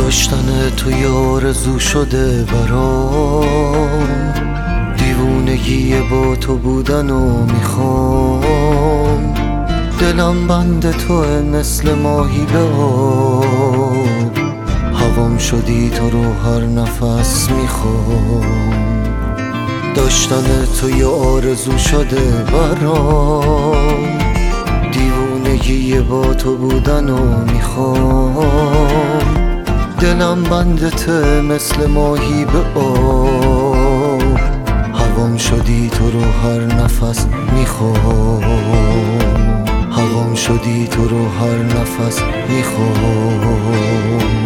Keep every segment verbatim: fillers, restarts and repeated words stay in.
داشتن تو یه آرزو شده برام، دیوونگی با تو بودن و میخوام. دلم بند توه مثل ماهی به آب، هوام شدی تو رو هر نفس میخوام. داشتن تو یه آرزو شده برام، دیوونگی با تو بودن و میخوام. دلم بندته مثل ماهی به آب، هوام شدی تو رو هر نفس میخوام. هوام شدی تو رو هر نفس میخوام.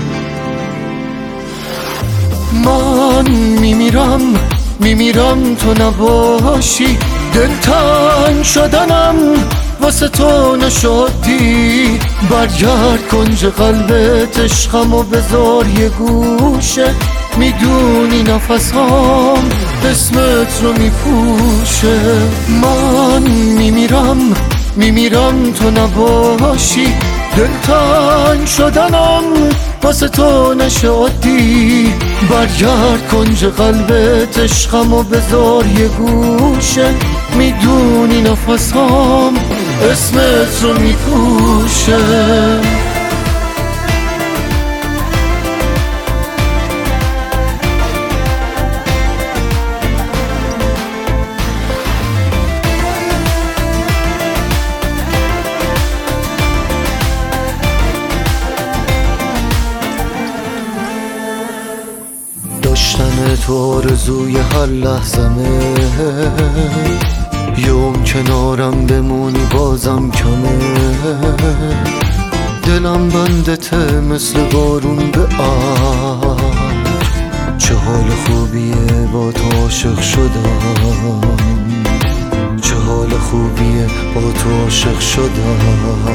من میمیرم میمیرم تو نباشی، دلتنگ شدنم واسه تو نشدی. برگرد کنج قلبت عشقم و بذار یه گوشه، میدونی نفسام اسمت رو میپوشه. من میمیرم میمیرم تو نباشی، دلتنگ شدنم واسه تو نشدی. برگرد کنج قلبت عشقم و بذار یه گوشه، میدونی نفسام اسمت رو میپوشه. داشتن تو آرزوی هر لحظمه، یوم کنارم بمونی بازم کمه. دلم بندته مثل بارون به ابر، چه حال خوبیه با تو عاشق شدم. چه حال خوبیه با تو عاشق شدم.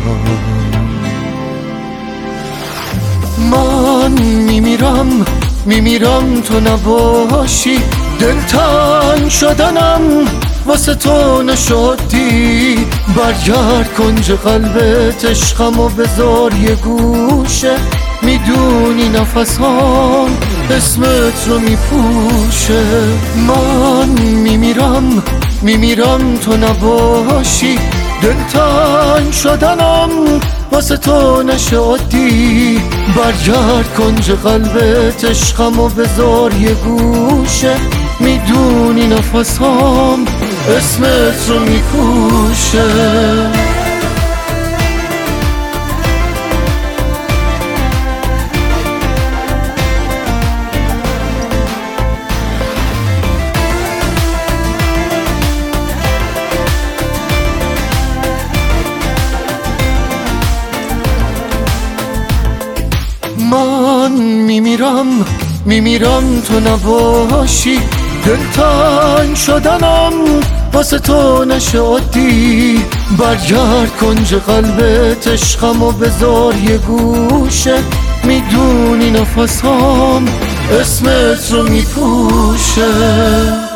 من میمیرم میمیرم تو نباشی، دلتنگ شدنم واسه تو نشدی. برگرد کنج قلبت عشقم و بذار یه گوشه، میدونی نفسام اسمت رو میپوشه. من میمیرم میمیرم تو نباشی، دلتنگ شدنم واسه تو نشدی. برگرد کنج قلبت عشقم و بذار یه گوشه، میدونی نفسام اسمت رو میپوشه. من میمیرم میمیرم تو نباشی، دلتنگ شدنم واسه تو نشدی. برگرد کنج قلبت عشقم و بذار یه گوشه، میدونی نفسام اسمت رو میپوشه.